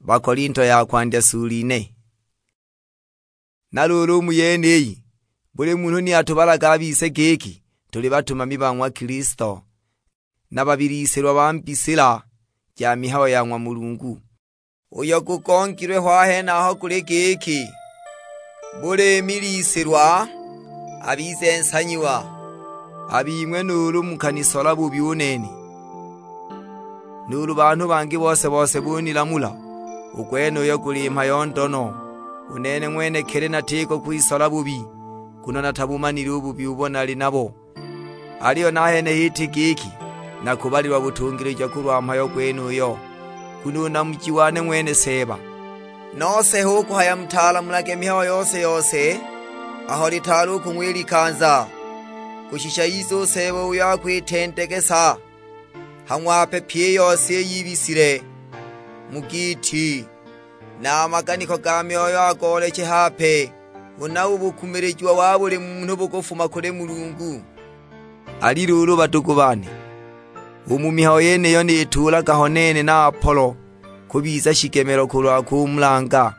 Bakorinto ya kwandya suline. Nalulu muyeneyi buli muntu ni atubalaga abise keki tuli batumami bangwa Kristo nababirisirwa bampisira ya mihawa yangwa Mulungu uyo kukonkirwe hwahe naho kuri keki buli mirisirwa abize nsanyiwa abimwe nuru mukanisola bubyuneni nuru bantu bangi bose bunilamula ukweno yo kulimpa yondono unene mwene kere natiko kwisola bubi kuno natabumanira ububi ubona linabo aliyo nahene hiti kiki nakubalirwa butungirije kurwampa yo kwenu yo kuno namukiwane mwene seba nose huko haya mtala mulake mihawa yose aho litalu kumwili kanza kushisha izo sebo uya kwitentegesa hamwape pye yose yibisire mugiti na makaniko gamyoyo agoleche hape unawo bukumerejwa wabule muntu bukofuma kure Mulungu ali lulu batukubane umumihawo yene yo nitula gahonene na Apollo kubiza shikemero kulwa kumlanga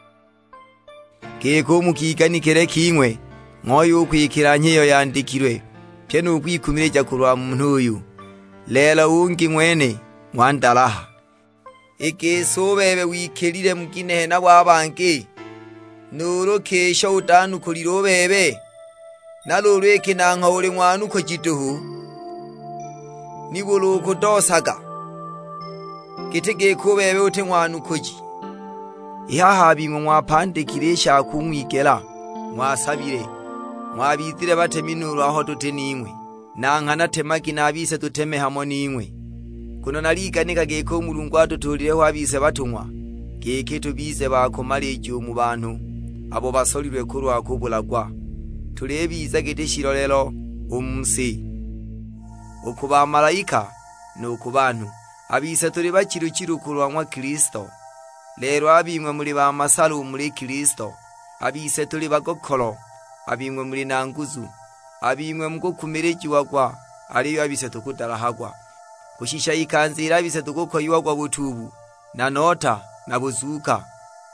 keko mukigani kere kimwe ngoyo ukwikiranye yo yandikirwe pye nukwikumireja kulwa muntu uyu lelo ungi mwene mwandalaha ike bebe wikirire mugine na bwabange nuro kesha utanu kuliro bebe nalolo eke nanka uri mwana uko jituhu nibulu kudosaga kitege ko bebe ute mwana ukoji ihahabi mwapandikire sha kumwigera mwasabire mwabizire bateminuru aho tutenimwe nanka natemaki nabise tuteme hamo nimwe kuno naliganika geko Mulungu atutulireho abise batumwa geke tubize bakomalije mu bantu abo basolirwe kurwa kubulagwa turebiza gitishirolelo umsi ukuba malaika no kubantu abise turi bakirukiru kurwa Kristo lero abimwe muri ba masalu muri Kristo abise turi bagokolo abimwe muri nanguzu abimwe muko kumirejiwa kwa ariyo abise tukudarahagwa kushisha ikanzira bise tugukoyiwa kwa butubu na nota na buzuka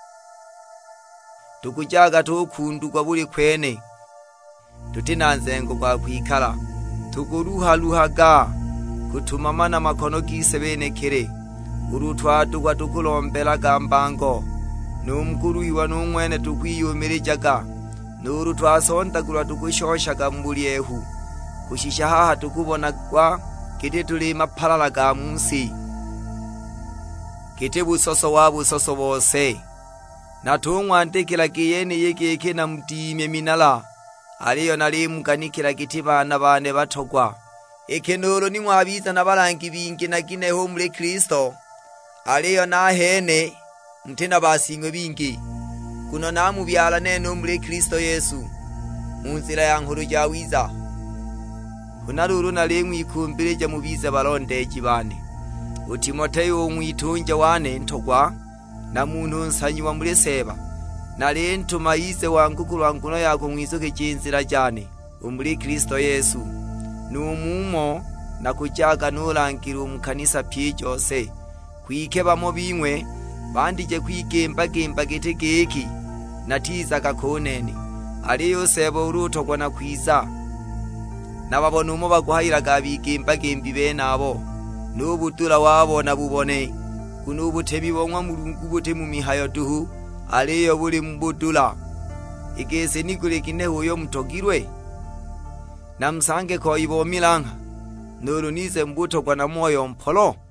tukujaga tukundugwa buri kwene tutinanzengo kwa kwikala tukuruhaga kutumamana makono gise benekere urutwadugwa tukulombela gambango numkuru iwa numwene tukwiyumirijaga nuru twasontakulwa tukushoshaga mbuliehu kushisha haha tukubona kwa kite tuli mapalala ga munsi kite busoso wabusoso bose natungwa ntekela kiyene yeke na mtimye minala aliyo nalimukanikira kiti bana bane batogwa ekenolo ni mwabiza nabalangi bingi nagineho muri Kristo aliyo nahene mtena basingwe bingi kuno namubyala neno muri Kristo Yesu munzira ya nkuru jawiza kunaruru nalemwe ikumbirije mubize balondeji bane Timoteyo umwitunje wane ntogwa na muntu nsanyiwa muri seba nalentuma yise wangu kulwanguno yako mwizoke jinzira jane muri Kristo Yesu numumo nakujaga nulangira umkanisa pyejose kwikeba mo bimwe bandije kwigemba gitegeki natiza gakonene aliyo sebo urutogwa na kwiza nababona umo baguhayiraga bigemba bene abo n'ubutula wabona bubone kunubutebi bonwa Mulungu bote mu mihayo duhu aliyo buli mbutula igese nikulekine uyo mtogirwe namsange ko ibo milanga nuru nize mbuto kwa na moyo mpolo